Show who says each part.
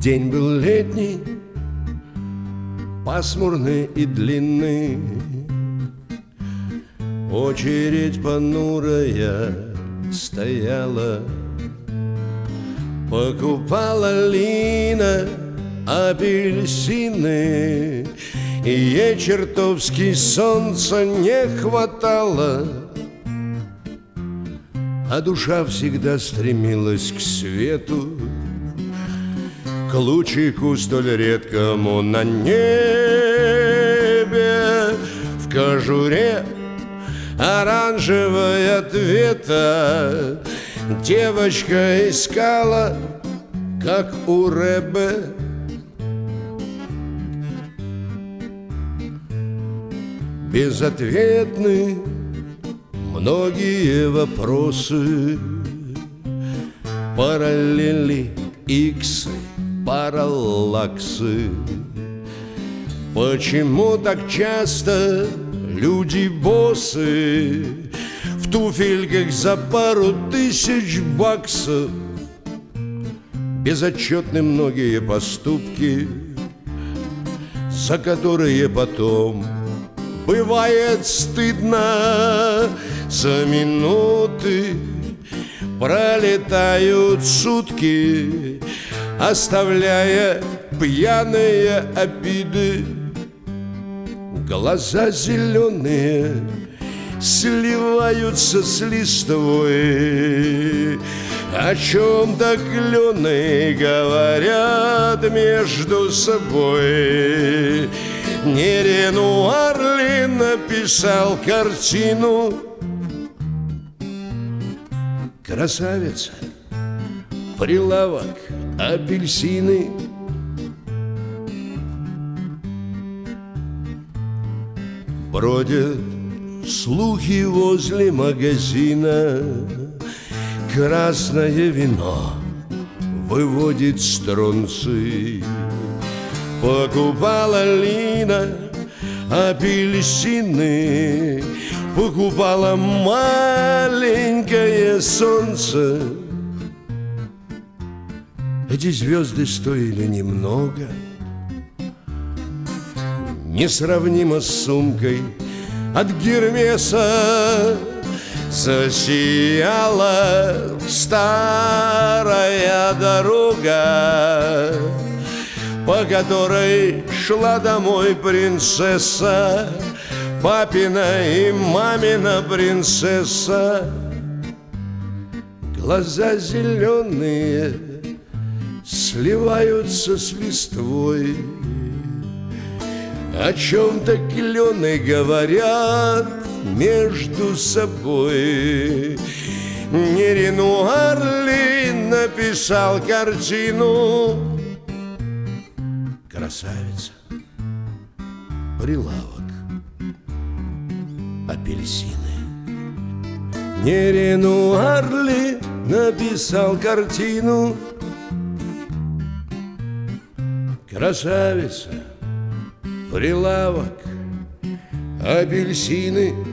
Speaker 1: День был летний, пасмурный и длинный. Очередь понурая стояла. Покупала Лина апельсины, и ей чертовски солнца не хватало. А душа всегда стремилась к свету, к лучику столь редкому на небе. В кожуре оранжевая ответа девочка искала, как у Ребе. Безответны многие вопросы, параллели, иксы, параллаксы. Почему так часто люди боссы в туфельках за пару тысяч баксов? Безотчетны многие поступки, за которые потом бывает стыдно. За минуты пролетают сутки, оставляя пьяные обиды. Глаза зеленые сливаются с листвой, о чем-то клены говорят между собой. Не Ренуар ли написал картину? Красавица, прилавок, апельсины. Бродят слухи возле магазина, красное вино выводит стронций. Покупала Лина апельсины, покупала маленькое солнце. Эти звезды стоили немного, несравнимо с сумкой от Гермеса. Засияла старая дорога, по которой шла домой принцесса, папина и мамина принцесса. Глаза зеленые сливаются с листвой, о чем-то клены говорят между собой. Не Ренуар ли написал картину? Красавица, прилавок, апельсины. Не Ренуар ли написал картину? Красавица, прилавок, апельсины.